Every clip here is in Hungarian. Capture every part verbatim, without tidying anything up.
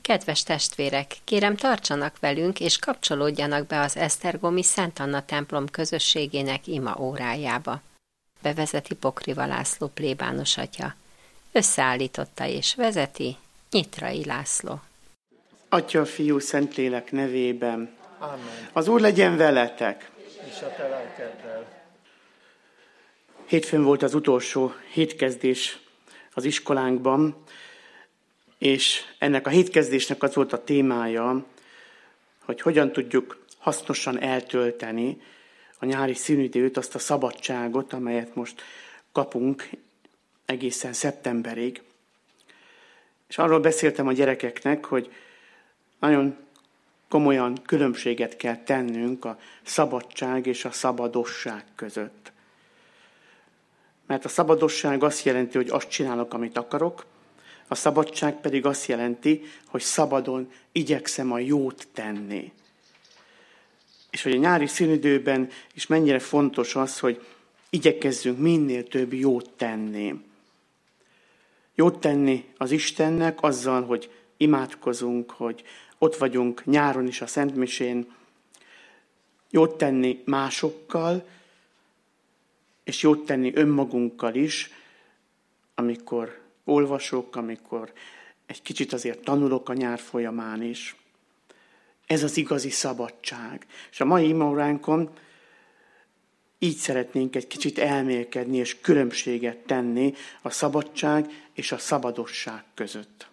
Kedves testvérek, kérem tartsanak velünk, és kapcsolódjanak be az esztergomi Szent Anna templom közösségének ima órájába. Bevezeti Pokriva László plébános atya. Összeállította és vezeti Nyitrai László. Atya, Fiú, Szentlélek nevében. Amen. Az Úr legyen veletek. És a te lelkeddel. Hétfőn volt az utolsó hétkezdés az iskolánkban, és ennek a hétkezdésnek az volt a témája, hogy hogyan tudjuk hasznosan eltölteni a nyári szünidőt, azt a szabadságot, amelyet most kapunk egészen szeptemberig. És arról beszéltem a gyerekeknek, hogy nagyon komolyan különbséget kell tennünk a szabadság és a szabadosság között. Mert a szabadosság azt jelenti, hogy azt csinálok, amit akarok, a szabadság pedig azt jelenti, hogy szabadon igyekszem a jót tenni. És hogy a nyári szünidőben is mennyire fontos az, hogy igyekezzünk minél több jót tenni. Jót tenni az Istennek azzal, hogy imádkozunk, hogy ott vagyunk nyáron is a Szentmisén, jót tenni másokkal, és jót tenni önmagunkkal is, amikor olvasok, amikor egy kicsit azért tanulok a nyár folyamán is. Ez az igazi szabadság. És a mai imaóránkon így szeretnénk egy kicsit elmélkedni és különbséget tenni a szabadság és a szabadosság között.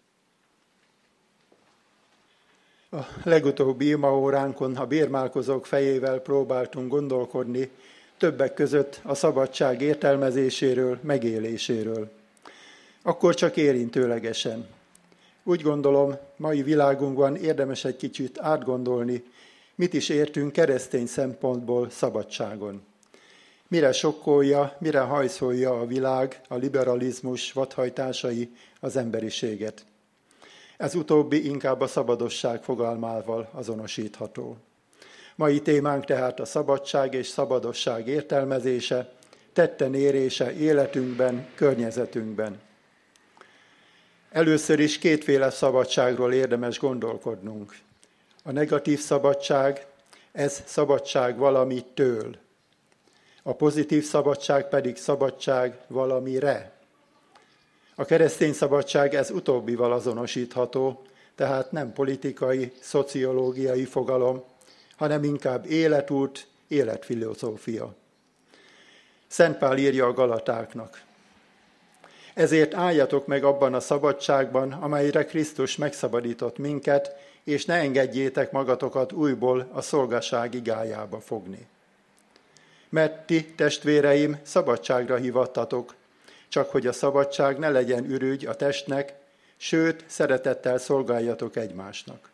A legutóbbi imaóránkon a bérmálkozók fejével próbáltunk gondolkodni, többek között a szabadság értelmezéséről, megéléséről. Akkor csak érintőlegesen. Úgy gondolom, mai világunkban érdemes egy kicsit átgondolni, mit is értünk keresztény szempontból szabadságon. Mire sokkolja, mire hajszolja a világ, a liberalizmus vadhajtásai az emberiséget. Ez utóbbi inkább a szabadosság fogalmával azonosítható. Mai témánk tehát a szabadság és szabadosság értelmezése, tetten érése életünkben, környezetünkben. Először is kétféle szabadságról érdemes gondolkodnunk. A negatív szabadság, ez szabadság valamitől. A pozitív szabadság pedig szabadság valamire. A keresztény szabadság ez utóbbival azonosítható, tehát nem politikai, szociológiai fogalom, hanem inkább életút, életfilozófia. Szent Pál írja a Galatáknak. Ezért álljatok meg abban a szabadságban, amelyre Krisztus megszabadított minket, és ne engedjétek magatokat újból a szolgaság igájába fogni. Mert ti, testvéreim, szabadságra hívattatok, csak hogy a szabadság ne legyen ürügy a testnek, sőt, szeretettel szolgáljatok egymásnak.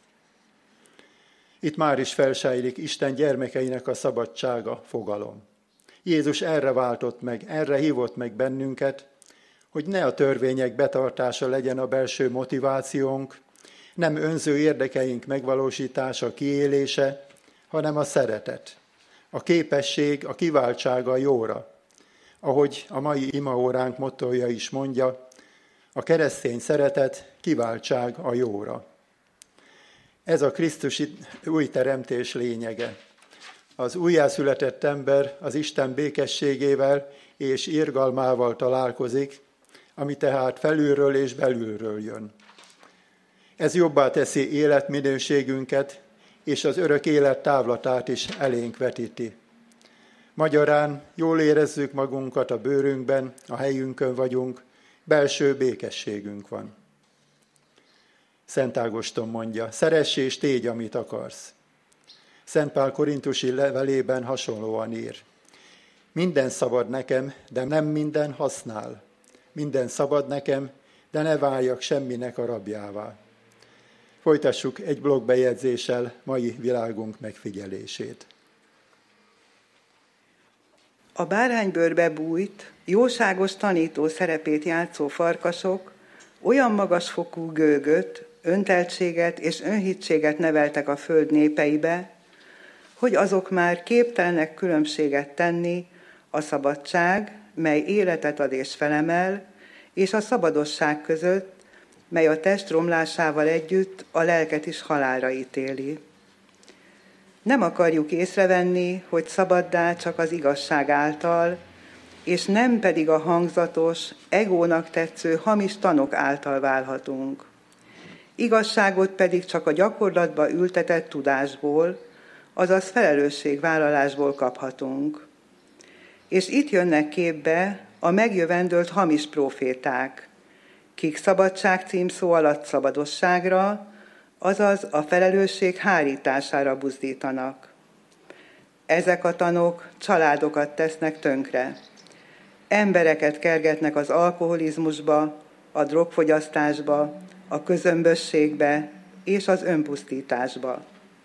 Itt már is felsejlik Isten gyermekeinek a szabadsága fogalom. Jézus erre váltott meg, erre hívott meg bennünket, hogy ne a törvények betartása legyen a belső motivációnk, nem önző érdekeink megvalósítása, kiélése, hanem a szeretet, a képesség, a kiváltsága a jóra. Ahogy a mai imaóránk mottója is mondja, a keresztény szeretet, kiváltság a jóra. Ez a Krisztusi új teremtés lényege. Az újjászületett ember az Isten békességével és irgalmával találkozik, ami tehát felülről és belülről jön. Ez jobbá teszi életminőségünket, és az örök élet távlatát is elénk vetíti. Magyarán jól érezzük magunkat a bőrünkben, a helyünkön vagyunk, belső békességünk van. Szent Ágoston mondja, szeress és tégy, amit akarsz. Szent Pál korintusi levelében hasonlóan ír. Minden szabad nekem, de nem minden használ. Minden szabad nekem, de ne váljak semminek a rabjává. Folytassuk egy blogbejegyzéssel mai világunk megfigyelését. A báránybőrbe bújt, jóságos tanító szerepét játszó farkasok olyan magasfokú gőgöt, önteltséget és önhitséget neveltek a föld népeibe, hogy azok már képtelenek különbséget tenni a szabadság, mely életet ad és felemel, és a szabadosság között, mely a test romlásával együtt a lelket is halálra ítéli. Nem akarjuk észrevenni, hogy szabaddá csak az igazság által, és nem pedig a hangzatos, egónak tetsző hamis tanok által válhatunk. Igazságot pedig csak a gyakorlatba ültetett tudásból, azaz felelősségvállalásból kaphatunk. És itt jönnek képbe a megjövendőlt hamis próféták, kik szabadság címszó alatt szabadosságra, azaz a felelősség hárítására buzdítanak. Ezek a tanok családokat tesznek tönkre. Embereket kergetnek az alkoholizmusba, a drogfogyasztásba, a közömbösségbe és az önpusztításba.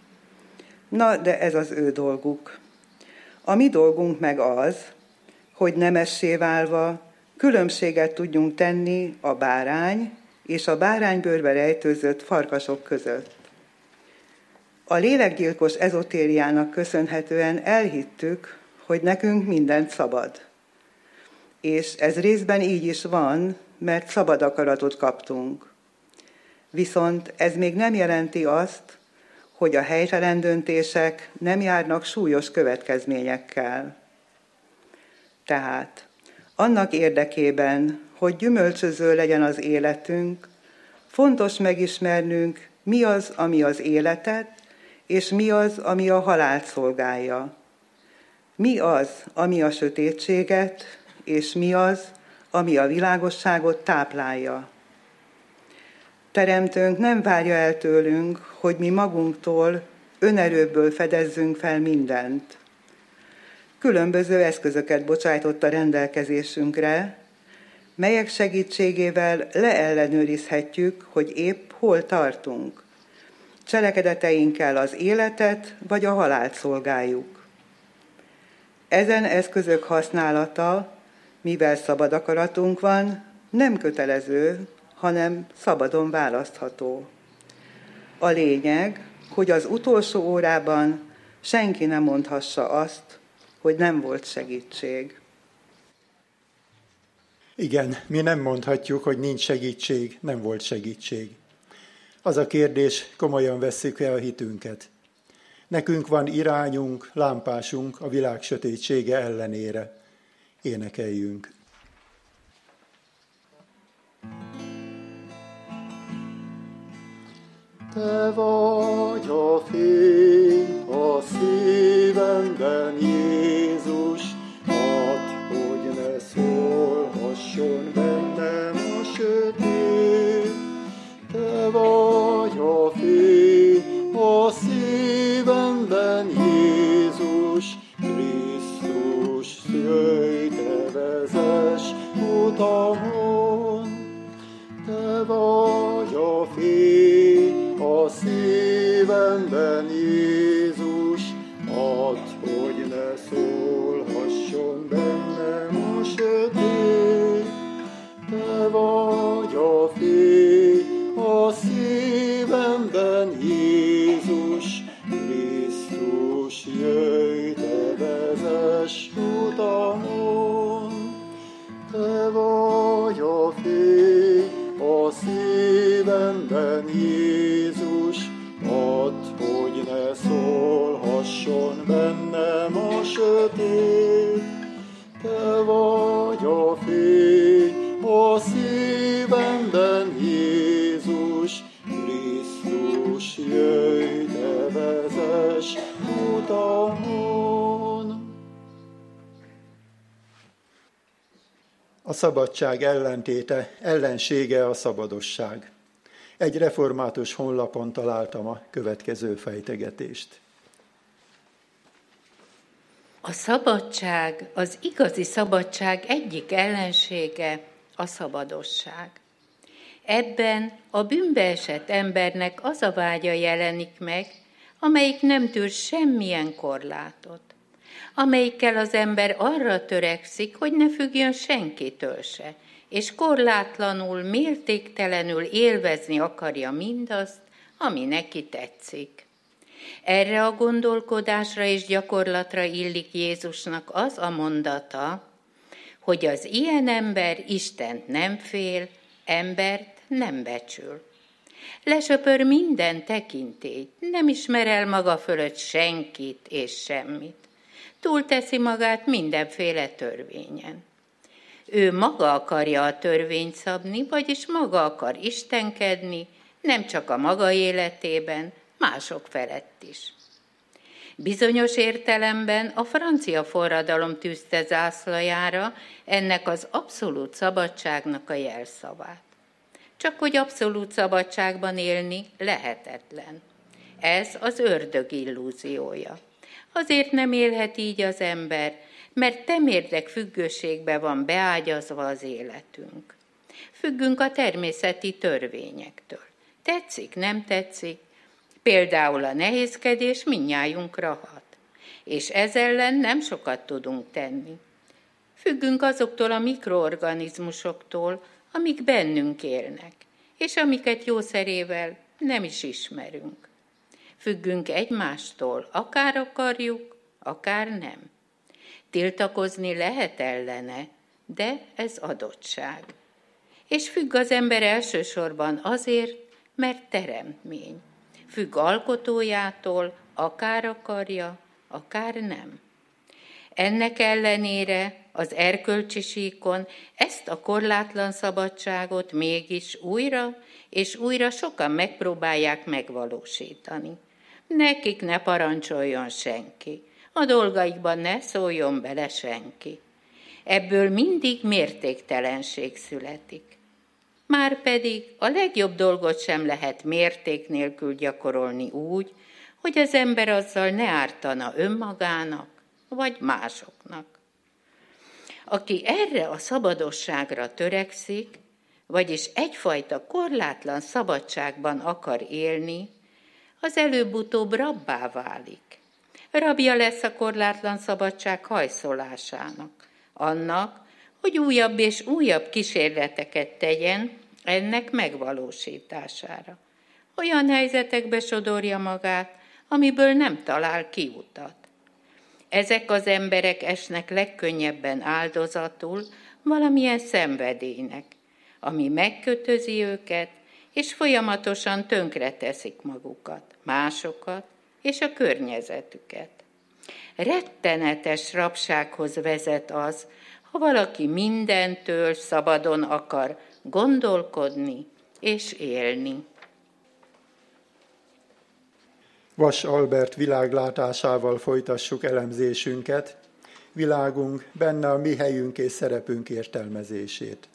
Na, de ez az ő dolguk. A mi dolgunk meg az, hogy nemessé válva különbséget tudjunk tenni a bárány és a báránybőrbe rejtőzött farkasok között. A lélekgyilkos ezotériának köszönhetően elhittük, hogy nekünk mindent szabad. És ez részben így is van, mert szabad akaratot kaptunk. Viszont ez még nem jelenti azt, hogy a helytelen döntések nem járnak súlyos következményekkel. Tehát annak érdekében, hogy gyümölcsöző legyen az életünk, fontos megismernünk, mi az, ami az életet, és mi az, ami a halált szolgálja. Mi az, ami a sötétséget, és mi az, ami a világosságot táplálja. Teremtőnk nem várja el tőlünk, hogy mi magunktól, önerőből fedezzünk fel mindent. Különböző eszközöket bocsájtott a rendelkezésünkre, melyek segítségével leellenőrizhetjük, hogy épp hol tartunk. Cselekedeteinkkel az életet vagy a halált szolgáljuk. Ezen eszközök használata, mivel szabad akaratunk van, nem kötelező, hanem szabadon választható. A lényeg, hogy az utolsó órában senki nem mondhassa azt, hogy nem volt segítség. Igen, mi nem mondhatjuk, hogy nincs segítség, nem volt segítség. Az a kérdés, komolyan vesszük-e a hitünket. Nekünk van irányunk, lámpásunk a világ sötétsége ellenére. Énekeljünk. Te vagy a fény a szívemben, Jézus, add, hogy ne szólhasson bennem a sötét. Te vagy a fény a szívemben, Jézus, Krisztus, jöjj, te vezess utamon. Te vagy a fény a szívemben, Jézus, add, hogy ne szólhasson bennem a sötét. Te vagy a fény a szívemben, Jézus, Krisztus, jöjj, te vezess utamon. Te vagy a fény a szívemben, Jézus, add, hogy ne szólhasson bennem a sötét. Te vagy a fény a szívemben, Jézus, Krisztus, jöjj, te vezess utamon. A szabadság ellentéte, ellensége a szabadosság. Egy református honlapon találtam a következő fejtegetést. A szabadság, az igazi szabadság egyik ellensége a szabadosság. Ebben a bűnbe esett embernek az a vágya jelenik meg, amelyik nem tűr semmilyen korlátot, amelyikkel az ember arra törekszik, hogy ne függjön senkitől se, és korlátlanul, mértéktelenül élvezni akarja mindazt, ami neki tetszik. Erre a gondolkodásra és gyakorlatra illik Jézusnak az a mondata, hogy az ilyen ember Istent nem fél, embert nem becsül. Lesöpör minden tekintélyt, nem ismer el maga fölött senkit és semmit. Túlteszi magát mindenféle törvényen. Ő maga akarja a törvényt szabni, vagyis maga akar istenkedni, nem csak a maga életében, mások felett is. Bizonyos értelemben a francia forradalom tűzte zászlajára ennek az abszolút szabadságnak a jelszavát. Csak hogy abszolút szabadságban élni lehetetlen. Ez az ördög illúziója. Azért nem élhet így az ember, mert temérdek függőségbe van beágyazva az életünk. Függünk a természeti törvényektől. Tetszik, nem tetszik? Például a nehézkedés mindnyájunkra hat, és ez ellen nem sokat tudunk tenni. Függünk azoktól a mikroorganizmusoktól, amik bennünk élnek, és amiket jószerével nem is ismerünk. Függünk egymástól, akár akarjuk, akár nem. Tiltakozni lehet ellene, de ez adottság. És függ az ember elsősorban azért, mert teremtmény. Függ alkotójától, akár akarja, akár nem. Ennek ellenére az erkölcsi síkon ezt a korlátlan szabadságot mégis újra és újra sokan megpróbálják megvalósítani. Nekik ne parancsoljon senki, a dolgaikban ne szóljon bele senki. Ebből mindig mértéktelenség születik. Márpedig a legjobb dolgot sem lehet mérték nélkül gyakorolni úgy, hogy az ember azzal ne ártana önmagának, vagy másoknak. Aki erre a szabadosságra törekszik, vagyis egyfajta korlátlan szabadságban akar élni, az előbb-utóbb rabbá válik. Rabja lesz a korlátlan szabadság hajszolásának, annak, hogy újabb és újabb kísérleteket tegyen ennek megvalósítására. Olyan helyzetekbe sodorja magát, amiből nem talál kiutat. Ezek az emberek esnek legkönnyebben áldozatul valamilyen szenvedélynek, ami megkötözi őket, és folyamatosan tönkreteszik magukat, másokat és a környezetüket. Rettenetes rabsághoz vezet az, ha valaki mindentől szabadon akar gondolkodni és élni. Vass Albert világlátásával folytassuk elemzésünket, világunk, benne a mi helyünk és szerepünk értelmezését.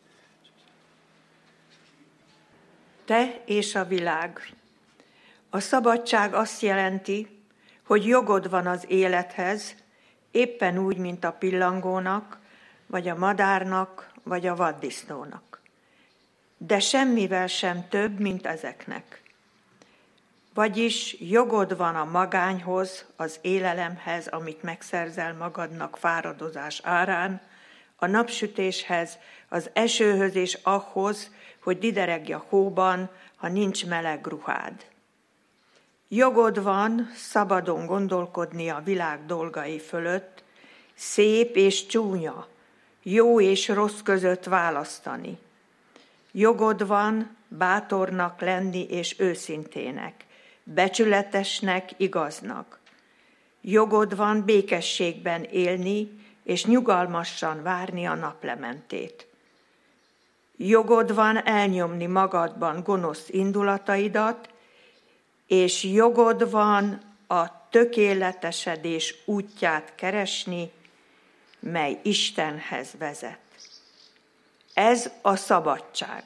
Te és a világ. A szabadság azt jelenti, hogy jogod van az élethez, éppen úgy, mint a pillangónak, vagy a madárnak, vagy a vaddisznónak. De semmivel sem több, mint ezeknek. Vagyis jogod van a magányhoz, az élelemhez, amit megszerzel magadnak fáradozás árán, a napsütéshez, az esőhöz és ahhoz, hogy dideregj a hóban, ha nincs meleg ruhád. Jogod van szabadon gondolkodni a világ dolgai fölött, szép és csúnya, jó és rossz között választani. Jogod van bátornak lenni és őszintének, becsületesnek, igaznak. Jogod van békességben élni, és nyugalmasan várni a naplementét. Jogod van elnyomni magadban gonosz indulataidat, és jogod van a tökéletesedés útját keresni, mely Istenhez vezet. Ez a szabadság.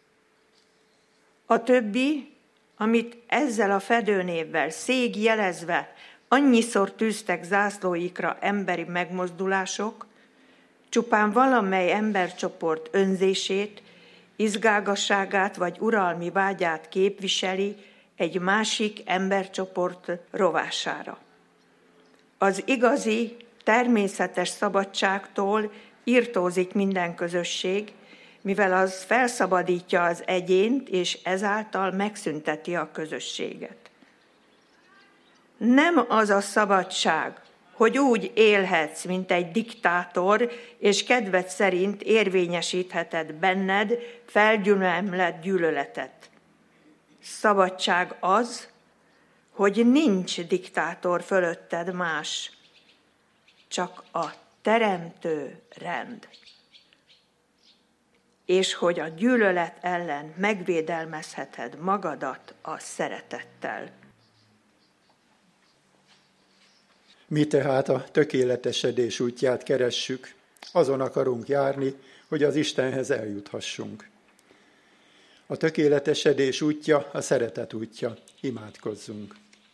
A többi, amit ezzel a fedőnévvel szég jelezve annyiszor tűztek zászlóikra emberi megmozdulások, csupán valamely embercsoport önzését, izgágasságát vagy uralmi vágyát képviseli egy másik embercsoport rovására. Az igazi, természetes szabadságtól irtózik minden közösség, mivel az felszabadítja az egyént, és ezáltal megszünteti a közösséget. Nem az a szabadság, hogy úgy élhetsz, mint egy diktátor, és kedved szerint érvényesítheted benned felgyülemlett gyűlöletet. Szabadság az, hogy nincs diktátor fölötted más, csak a teremtő rend. És hogy a gyűlölet ellen megvédelmezheted magadat a szeretettel. Mi tehát a tökéletesedés útját keressük, azon akarunk járni, hogy az Istenhez eljuthassunk. A tökéletesedés útja a szeretet útja. Imádkozzunk.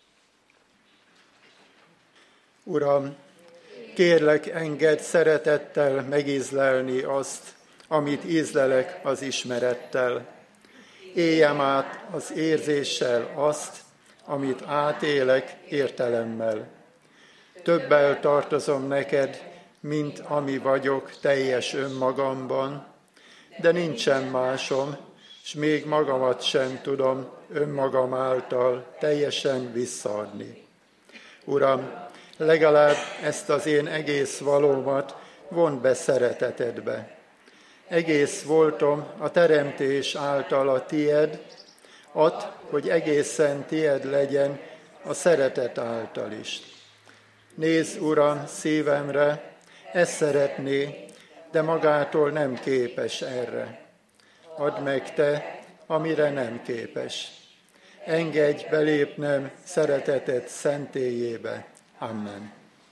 Uram, kérlek, engedd szeretettel megízlelni azt, amit ízlelek az ismerettel. Éljem át az érzéssel azt, amit átélek értelemmel. Többel tartozom neked, mint ami vagyok teljes önmagamban, de nincsen másom, s még magamat sem tudom önmagam által teljesen visszaadni. Uram, legalább ezt az én egész valómat vond be szeretetedbe. Egész voltom a teremtés által a tied, add, hogy egészen tied legyen a szeretet által is. Nézz, Uram, szívemre, ezt szeretné, de magától nem képes erre. Add meg te, amire nem képes. Engedj belépnem szereteted szentélyébe. Amen.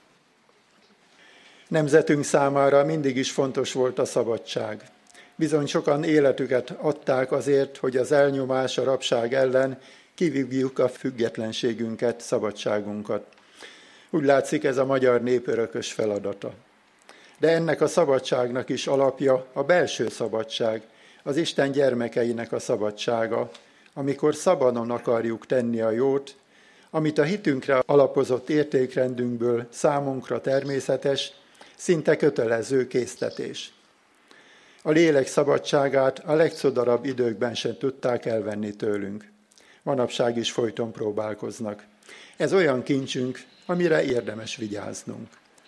Nemzetünk számára mindig is fontos volt a szabadság. Bizony sokan életüket adták azért, hogy az elnyomás, a rabság ellen kivívjuk a függetlenségünket, szabadságunkat. Úgy látszik, ez a magyar nép örökös feladata. De ennek a szabadságnak is alapja a belső szabadság, az Isten gyermekeinek a szabadsága, amikor szabadon akarjuk tenni a jót, amit a hitünkre alapozott értékrendünkből számunkra természetes, szinte kötelező késztetés. A lélek szabadságát a legcodarabb időkben sem tudták elvenni tőlünk. Manapság is folyton próbálkoznak. Ez olyan kincsünk, amire érdemes vigyáznunk.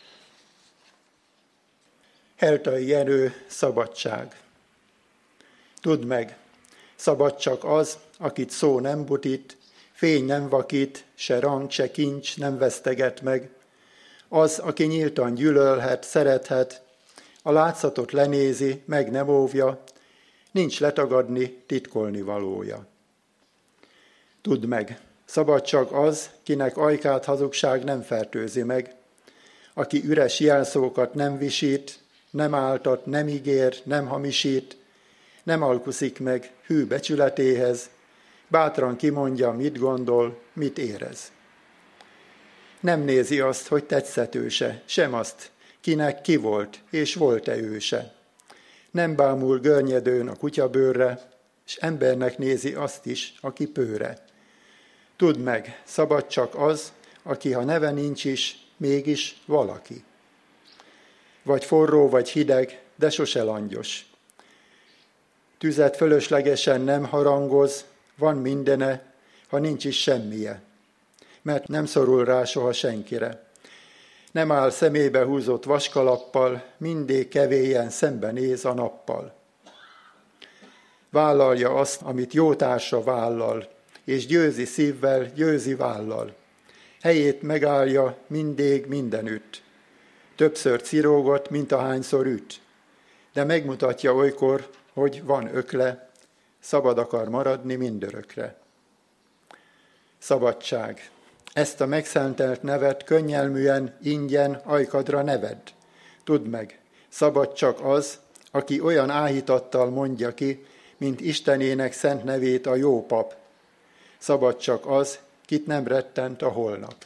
Heltai Jenő, szabadság. Tudd meg, szabad csak az, akit szó nem butít, fény nem vakít, se rang, se kincs nem veszteget meg. Az, aki nyíltan gyűlölhet, szerethet, a látszatot lenézi, meg nem óvja, nincs letagadni, titkolni valója. Tudd meg, szabad csak az, kinek ajkát hazugság nem fertőzi meg, aki üres jelszókat nem visít, nem áltat, nem ígér, nem hamisít, nem alkuszik meg hű becsületéhez, bátran kimondja, mit gondol, mit érez. Nem nézi azt, hogy tetszetőse, sem azt, kinek ki volt, és volt-e őse. Nem bámul görnyedőn a kutyabőrre, és embernek nézi azt is, aki pőre. Tudd meg, szabad csak az, aki ha neve nincs is, mégis valaki. Vagy forró, vagy hideg, de sose langyos. Tüzet fölöslegesen nem harangoz, van mindene, ha nincs is semmije, mert nem szorul rá soha senkire. Nem áll szemébe húzott vaskalappal, mindig kevélyen szembenéz a nappal. Vállalja azt, amit jó társa vállal, és győzi szívvel, győzi vállal. Helyét megállja mindig mindenütt. Többször cirógot, mint ahányszor üt, de megmutatja olykor, hogy van ökle, szabad akar maradni mindörökre. Szabadság. Ezt a megszentelt nevet könnyelműen, ingyen ajkadra neved. Tudd meg, szabad csak az, aki olyan áhítattal mondja ki, mint Istenének szent nevét a jó pap. Szabad csak az, kit nem rettent a holnap.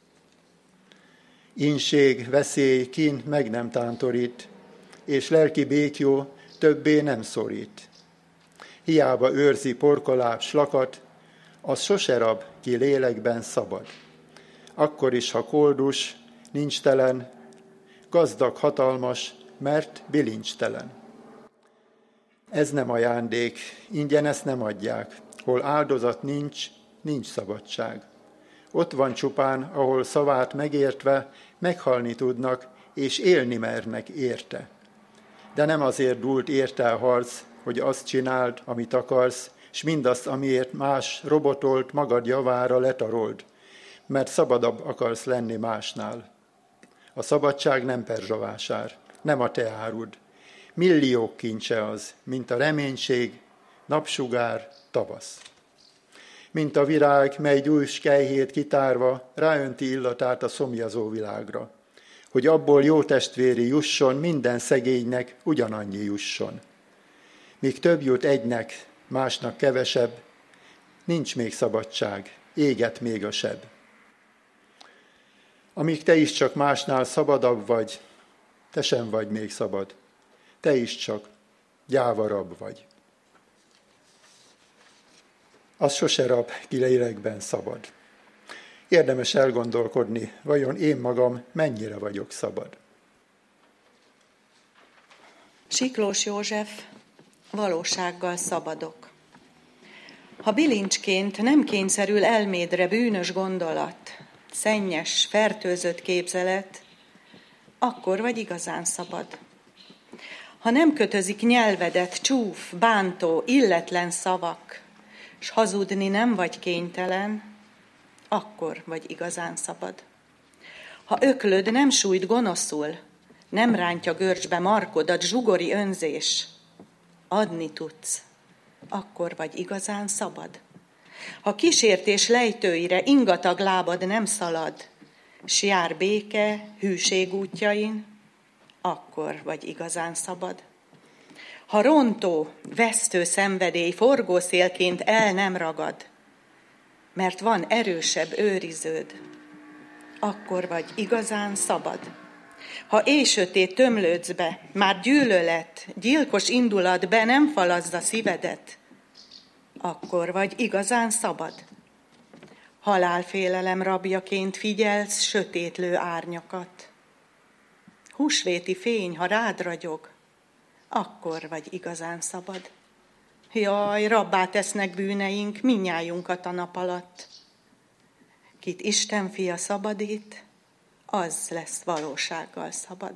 Inség, veszély, kín meg nem tántorít, és lelki békjó többé nem szorít. Hiába őrzi porkoláb slakat, az sose rab, ki lélekben szabad. Akkor is, ha koldus, nincs telen, gazdag, hatalmas, mert bilincstelen. Ez nem ajándék, ingyen ezt nem adják. Hol áldozat nincs, nincs szabadság. ott van csupán, ahol szavát megértve meghalni tudnak, és élni mernek érte. De nem azért dúlt érte a harc, hogy azt csináld, amit akarsz, s mindazt, amiért más robotolt, magad javára letarold, mert szabadabb akarsz lenni másnál. A szabadság nem perzsavásár, nem a te árud. Milliók kincse az, mint a reménység, napsugár, tavasz. Mint a virág, mely gyújts kejhét kitárva, ráönti illatát a szomjazó világra, hogy abból jó testvéri jusson, minden szegénynek ugyanannyi jusson. Míg több jut egynek, másnak kevesebb, nincs még szabadság, éget még a seb. Amíg te is csak másnál szabadabb vagy, te sem vagy még szabad, te is csak gyáva-rab vagy. Az sose rab, ki lélekben szabad. Érdemes elgondolkodni, vajon én magam mennyire vagyok szabad. Siklós József, valósággal szabadok. Ha bilincsként nem kényszerül elmédre bűnös gondolat, szennyes, fertőzött képzelet, akkor vagy igazán szabad. Ha nem kötözik nyelvedet csúf, bántó, illetlen szavak, s hazudni nem vagy kénytelen, akkor vagy igazán szabad. Ha öklöd nem sújt gonoszul, nem rántja görcsbe markodat zsugori önzés, adni tudsz, akkor vagy igazán szabad. Ha kísértés lejtőire ingatag lábad nem szalad, s jár béke, hűség útjain, akkor vagy igazán szabad. Ha rontó, vesztő szenvedély forgószélként el nem ragad, mert van erősebb őriződ, akkor vagy igazán szabad. Ha éjsötét tömlődsz be, már gyűlölet, gyilkos indulat be nem falazza szívedet, akkor vagy igazán szabad. Halálfélelem rabjaként figyelsz sötétlő árnyakat. Húsvéti fény, ha rád ragyog, akkor vagy igazán szabad. Jaj, rabbá tesznek bűneink mindnyájunkat a nap alatt. Kit Isten fia szabadít, az lesz valósággal szabad.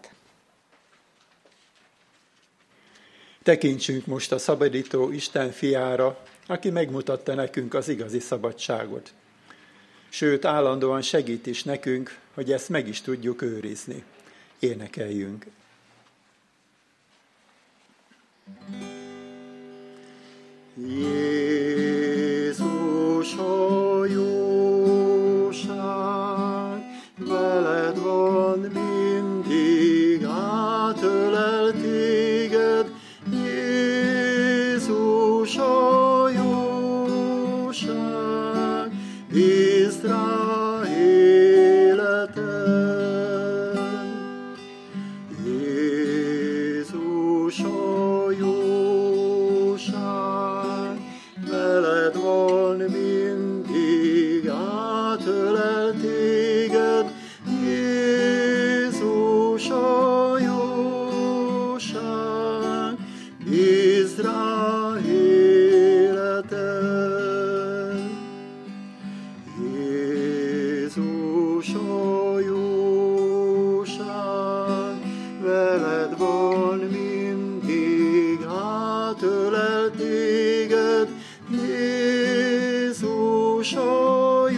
Tekintsünk most a szabadító Isten fiára, aki megmutatta nekünk az igazi szabadságot. Sőt, állandóan segít is nekünk, hogy ezt meg is tudjuk őrizni. Énekeljünk. Jézus a jóság, veled van mindig, átölel téged. Jézus a jóság, bízd rá életem. Jézus a jóság, veled van mindig, átölel téged. Jézus a jóság, bízd rá életem. Jézus a jóság, veled van mindig, átölel téged. Jézus a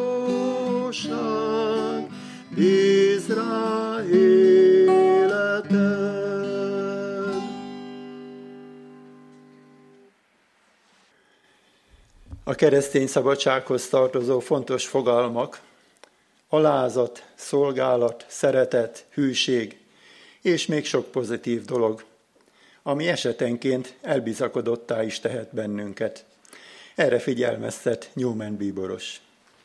jóság, bízd rá életed. A keresztény szabadsághoz tartozó fontos fogalmak: alázat, szolgálat, szeretet, hűség, és még sok pozitív dolog, ami esetenként elbizakodottá is tehet bennünket. Erre figyelmeztet Newman bíboros.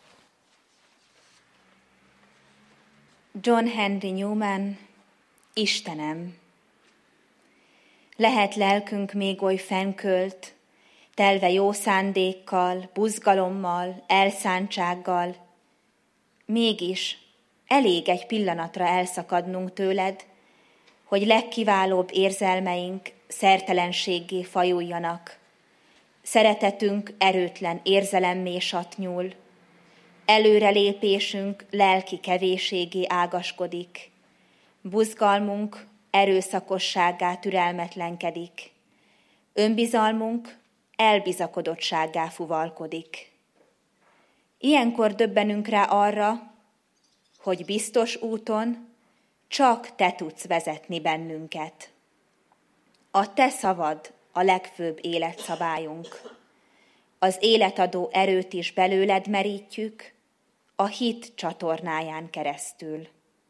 John Henry Newman, Istenem! Lehet lelkünk még oly fennkölt, telve jó szándékkal, buzgalommal, elszántsággal, mégis elég egy pillanatra elszakadnunk tőled, hogy legkiválóbb érzelmeink szertelenséggé fajuljanak, szeretetünk erőtlen érzelemmé satnyúl, Előrelépésünk lelki kevésségé ágaskodik, buzgalmunk erőszakossággá türelmetlenkedik, önbizalmunk elbizakodottsággá fuvalkodik. Ilyenkor döbbenünk rá arra, hogy biztos úton csak te tudsz vezetni bennünket. A te szavad a legfőbb életszabályunk. Az életadó erőt is belőled merítjük, a hit csatornáján keresztül.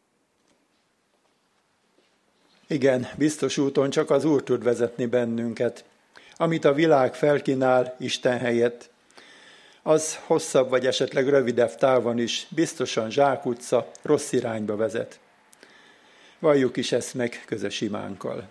Igen, biztos úton csak az Úr tud vezetni bennünket. Amit a világ felkínál Isten helyett, az hosszabb vagy esetleg rövidebb távon is biztosan zsákutca, rossz irányba vezet. Valljuk is ezt meg közös imánkkal.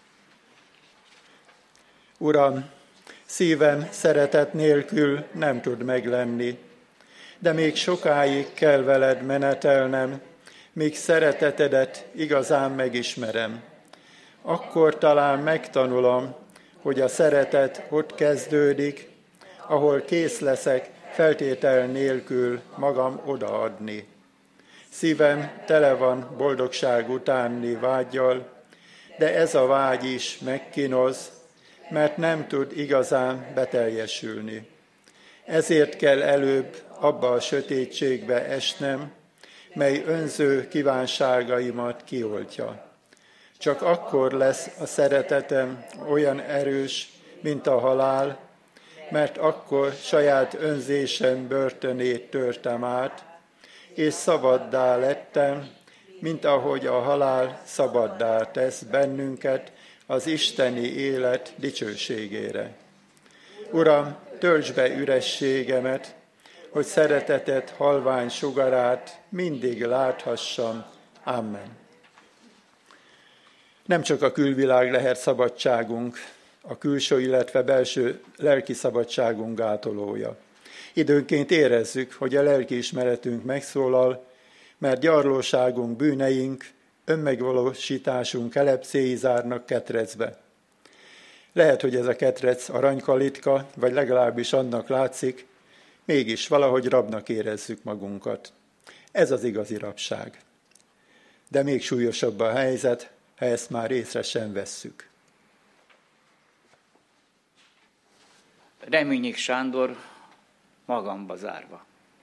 Uram, szívem szeretet nélkül nem tud meglenni, de még sokáig kell veled menetelnem, míg szeretetedet igazán megismerem. Akkor talán megtanulom, hogy a szeretet ott kezdődik, ahol kész leszek feltétel nélkül magam odaadni. Szívem tele van boldogság utáni vággyal, de ez a vágy is megkínoz, mert nem tud igazán beteljesülni. Ezért kell előbb abba a sötétségbe esnem, mely önző kívánságaimat kioltja. Csak akkor lesz a szeretetem olyan erős, mint a halál, mert akkor saját önzésem börtönét törtem át, és szabaddá lettem, mint ahogy a halál szabaddá tesz bennünket az isteni élet dicsőségére. Uram, töltsd be ürességemet, hogy szeretetet halvány sugarát mindig láthassam. Amen. Nem csak a külvilág lehet szabadságunk, a külső, illetve belső lelki szabadságunk gátolója. Időnként érezzük, hogy a lelkiismeretünk megszólal, mert gyarlóságunk, bűneink, önmegvalósításunk elepszéi zárnak ketrecbe. Lehet, hogy ez a ketrec aranykalitka, vagy legalábbis annak látszik, mégis valahogy rabnak érezzük magunkat. Ez az igazi rabság. De még súlyosabb a helyzet, ha ezt már észre sem vesszük. Reményik Sándor, magamba zárva.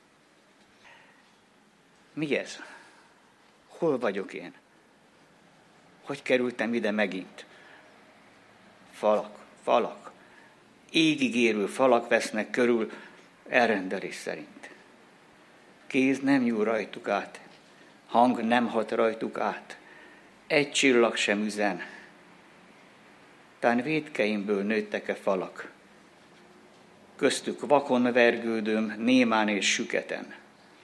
Mi ez? Hol vagyok én? Hogy kerültem ide megint? Falak, falak. Égig érő falak vesznek körül elrendelés szerint. Kéz nem nyúl rajtuk át, hang nem hat rajtuk át, egy csillag sem üzen. Tán vétkeimből nőttek-e falak, köztük vakon vergődöm, némán és süketen.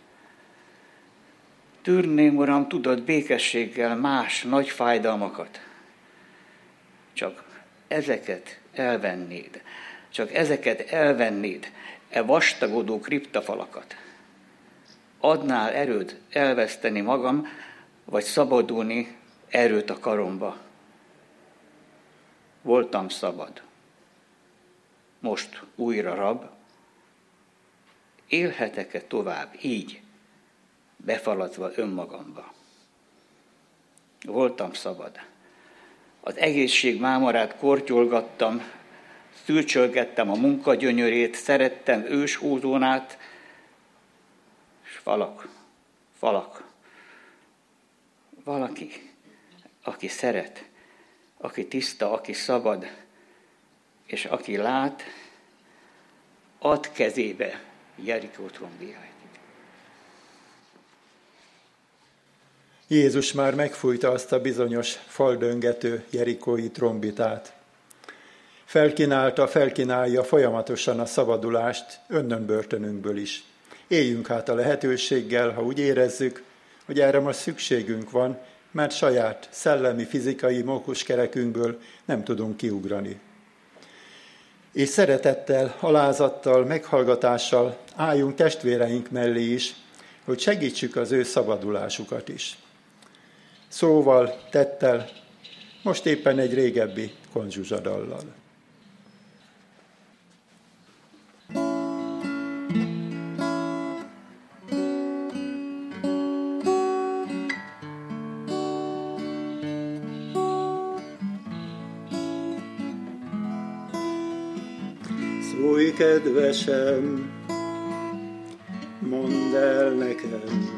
Tűrném, Uram, tudod, békességgel más nagy fájdalmakat. Csak ezeket elvennéd, csak ezeket elvennéd, e vastagodó kriptafalakat. Adnál erőd elveszteni magam, vagy szabadulni erőt a karomba. Voltam szabad. Most újra rab. Élhetek-e tovább így, befaladva önmagamba? Voltam szabad. Az egészség mámorát kortyolgattam, szürcsölgettem a munka gyönyörét, szerettem őshózónát, és falak, falak. Valaki, aki szeret, aki tiszta, aki szabad, és aki lát, ad kezébe Jerikó trombiáit. Jézus már megfújta azt a bizonyos faldöngető jerikói trombitát. Felkínálta, felkínálja folyamatosan a szabadulást önnönbörtönünkből is. Éljünk hát a lehetőséggel, ha úgy érezzük, hogy erre most szükségünk van, mert saját szellemi, fizikai mókuskerekünkből nem tudunk kiugrani. És szeretettel, alázattal, meghallgatással álljunk testvéreink mellé is, hogy segítsük az ő szabadulásukat is. Szóval, tettel, most éppen egy régebbi konzsuzsadallal. kedvesem, mondd el nekem,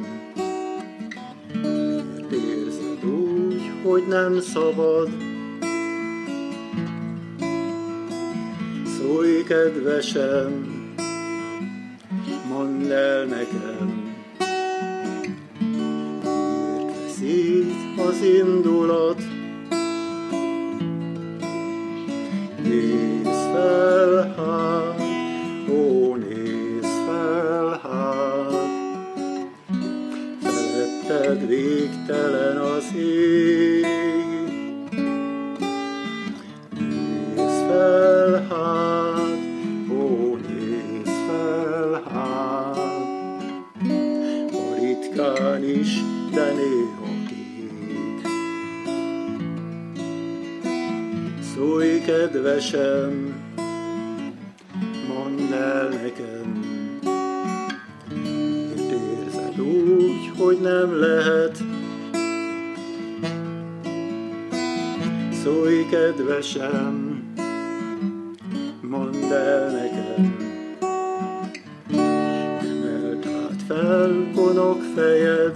miért érzed úgy, hogy nem szabad? Szólj, kedvesem, mondd el nekem, miért veszít az indulat? Nézz fel hát, ó, nézz fel hát, feletted végtelen az ég. Nézz fel hát, ó, nézz fel hát, ha ritkán is, de néha ég. Szólj, kedvesem, mondd el nekem, miért érzed úgy, hogy nem lehet? Szólj, kedvesem, mondd el nekem, emeld hát fel konok fejed,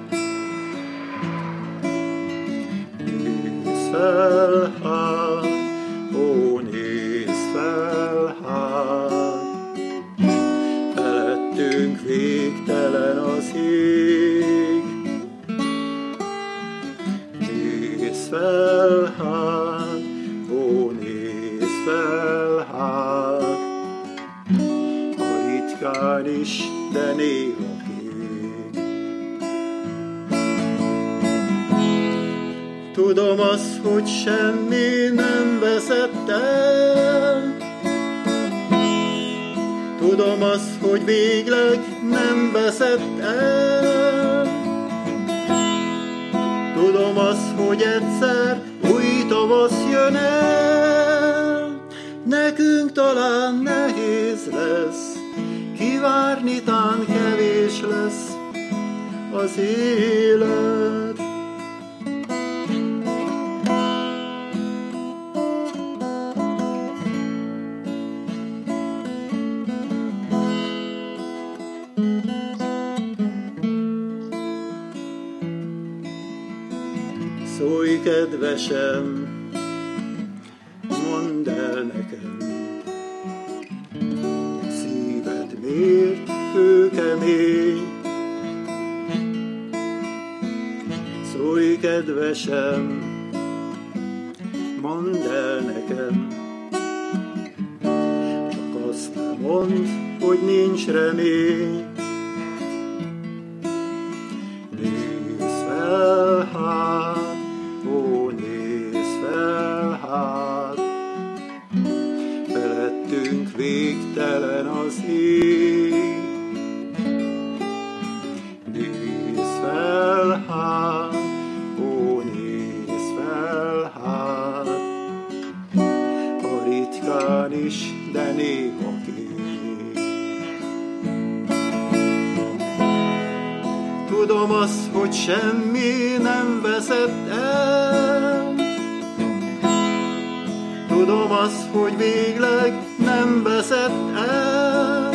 nézz fel hát, ó, nézz fel hát, felettünk végtelen az ég. Nézz fel hát, ó, nézz fel hát, ha ritkán is, de néha ég. Tudom azt, hogy semmi nem veszett el, tudom azt, hogy végleg nem veszett el, tudom azt, hogy egyszer új tavasz jön el. Nekünk talán nehéz lesz, kivárni tán kevés lesz az élet. Szólj, kedvesem, mondd el nekem, szíved miért kőkemény? Szólj, kedvesem, mondd el nekem, csak azt nem mondd, hogy nincs remény. Nézz fel hát, ó, nézz fel hát, felettünk végtelen az ég. Nézz fel hát, ó, nézz fel hát, ha ritkán is, de néha ég. Tudom azt, hogy semmi nem veszett el, tudom azt, hogy végleg nem veszett el,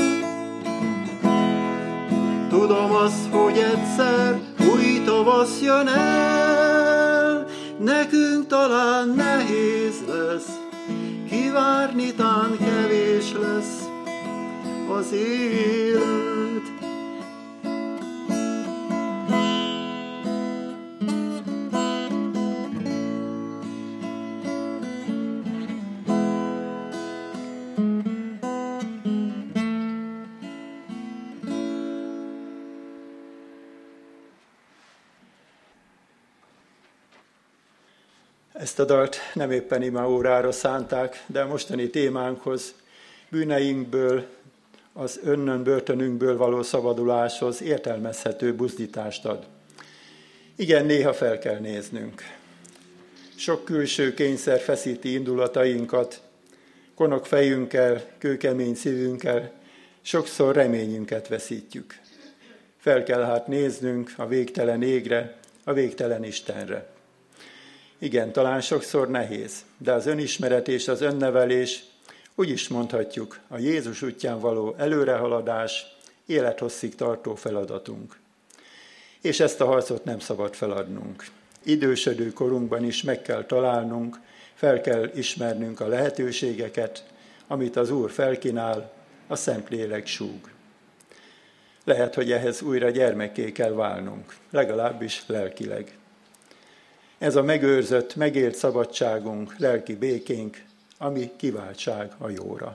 tudom azt, hogy egyszer új tavasz jön el. Nekünk talán nehéz lesz, kivárni tán kevés lesz az élet. Ezt a dalt nem éppen imaórára szánták, de a mostani témánkhoz, bűneinkből, az önnön börtönünkből való szabaduláshoz értelmezhető buzdítást ad. Igen, néha fel kell néznünk. Sok külső kényszer feszíti indulatainkat, konok fejünkkel, kőkemény szívünkkel, sokszor reményünket veszítjük. Fel kell hát néznünk a végtelen égre, a végtelen Istenre. Igen, talán sokszor nehéz, de az önismeret és az önnevelés, Úgy is mondhatjuk, a Jézus útján való előrehaladás élethosszig tartó feladatunk. És ezt a harcot nem szabad feladnunk. Idősödő korunkban is meg kell találnunk, fel kell ismernünk a lehetőségeket, amit az Úr felkínál, a Szentlélek súg. Lehet, hogy ehhez újra gyermekké kell válnunk, legalábbis lelkileg. Ez a megőrzött, megélt szabadságunk, lelki békénk, ami kiváltság a jóra.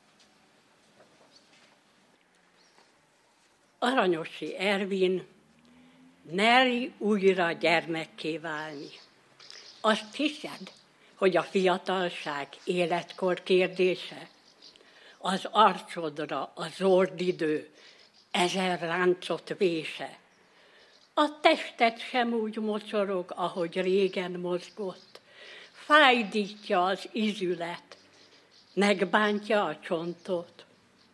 Aranyosi Ervin, merj újra gyermekké válni. Azt hiszed, hogy a fiatalság életkor kérdése? Az arcodra a zordidő, ezer ráncot vése. A tested sem úgy mocsorog, ahogy régen mozgott. Fájdítja az izület, megbántja a csontot.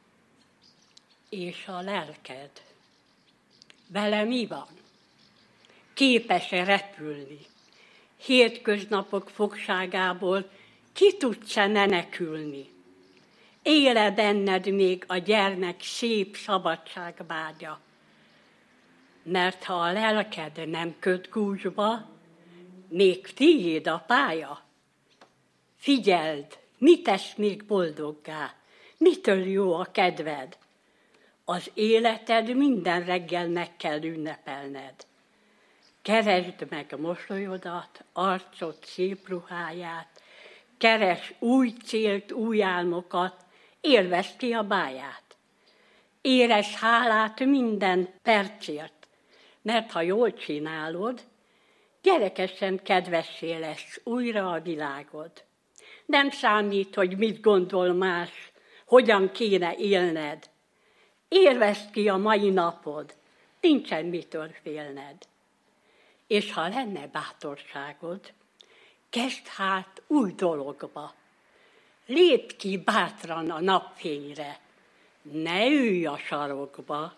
És a lelked, vele mi van? Képes-e repülni? Hétköznapok fogságából ki tudsz-e menekülni? Éle benned még a gyermek szép szabadságvágya? Mert ha a lelked nem köt gúzsba, még tiéd a pálya. Figyeld, mi tesz még boldoggá, mitől jó a kedved? Az életed minden reggel meg kell ünnepelned. Keresd meg mosolyodat, arcod szép ruháját, keres új célt, új álmokat, élvezd ki a báját. Érezd hálát minden percért, mert ha jól csinálod, gyerekesen kedvessé lesz újra a világod. Nem számít, hogy mit gondol más, hogyan kéne élned. Élvezd ki a mai napod, nincsen mitől félned. És ha lenne bátorságod, kezd hát új dologba. Lépj ki bátran a napfényre, ne ülj a sarokba.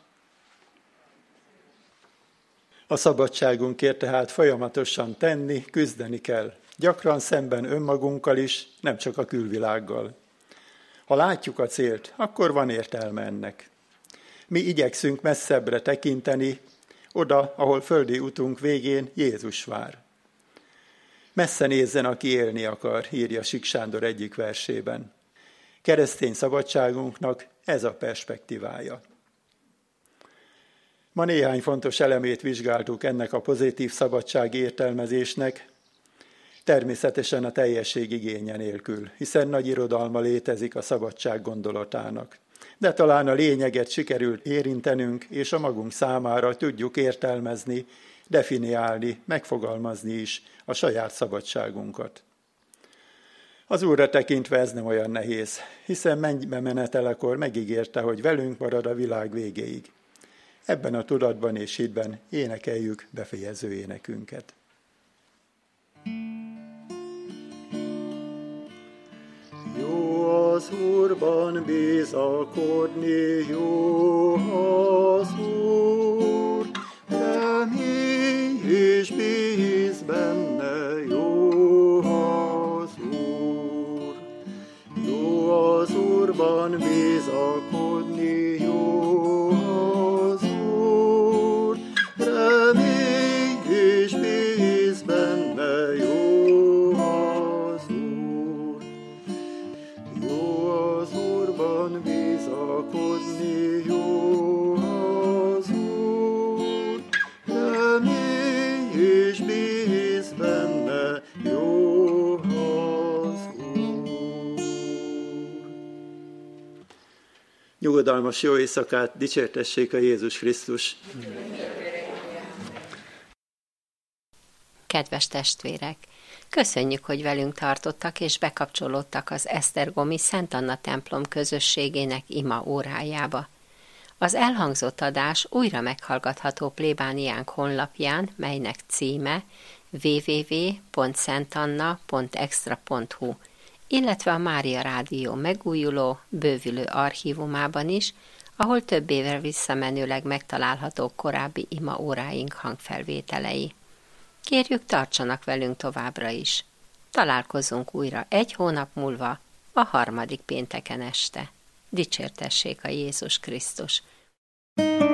A szabadságunkért tehát folyamatosan tenni, küzdeni kell. Gyakran szemben önmagunkkal is, nem csak a külvilággal. Ha látjuk a célt, akkor van értelme ennek. Mi igyekszünk messzebbre tekinteni, oda, ahol földi utunk végén Jézus vár. Messze nézzen, aki élni akar, írja Sik Sándor egyik versében. Keresztény szabadságunknak ez a perspektívája. Ma néhány fontos elemét vizsgáltuk ennek a pozitív szabadság értelmezésnek, természetesen a teljesség igénye nélkül, hiszen nagy irodalma létezik a szabadság gondolatának. De talán a lényeget sikerült érintenünk, és a magunk számára tudjuk értelmezni, definiálni, megfogalmazni is a saját szabadságunkat. Az Úrra tekintve ez nem olyan nehéz, hiszen mennybe menetelekor megígérte, hogy velünk marad a világ végéig. Ebben a tudatban és hitben énekeljük befejező énekünket. Jó az Úrban bizakodni, jó az Úr, remény és bíz benne, jó az Úr. Jó az Úrban bizakodni, jó az Úr, remény és bíz benne, jó az Úr. Jó az Úrban bizakodni, jó az Úr, remény és bíz benne, jó az Úr. Nyugodalmas jó éjszakát, dicsértessék a Jézus Krisztus! Kedves testvérek! Köszönjük, hogy velünk tartottak és bekapcsolódtak az esztergomi Szent Anna templom közösségének ima órájába. Az elhangzott adás újra meghallgatható plébániánk honlapján, melynek címe double-u double-u double-u pont szentanna pont extra pont hu, illetve a Mária Rádió megújuló, bővülő archívumában is, ahol több évre visszamenőleg megtalálhatók korábbi ima óráink hangfelvételei. Kérjük, tartsanak velünk továbbra is. Találkozunk újra egy hónap múlva, a harmadik pénteken este. Dicsértessék a Jézus Krisztus!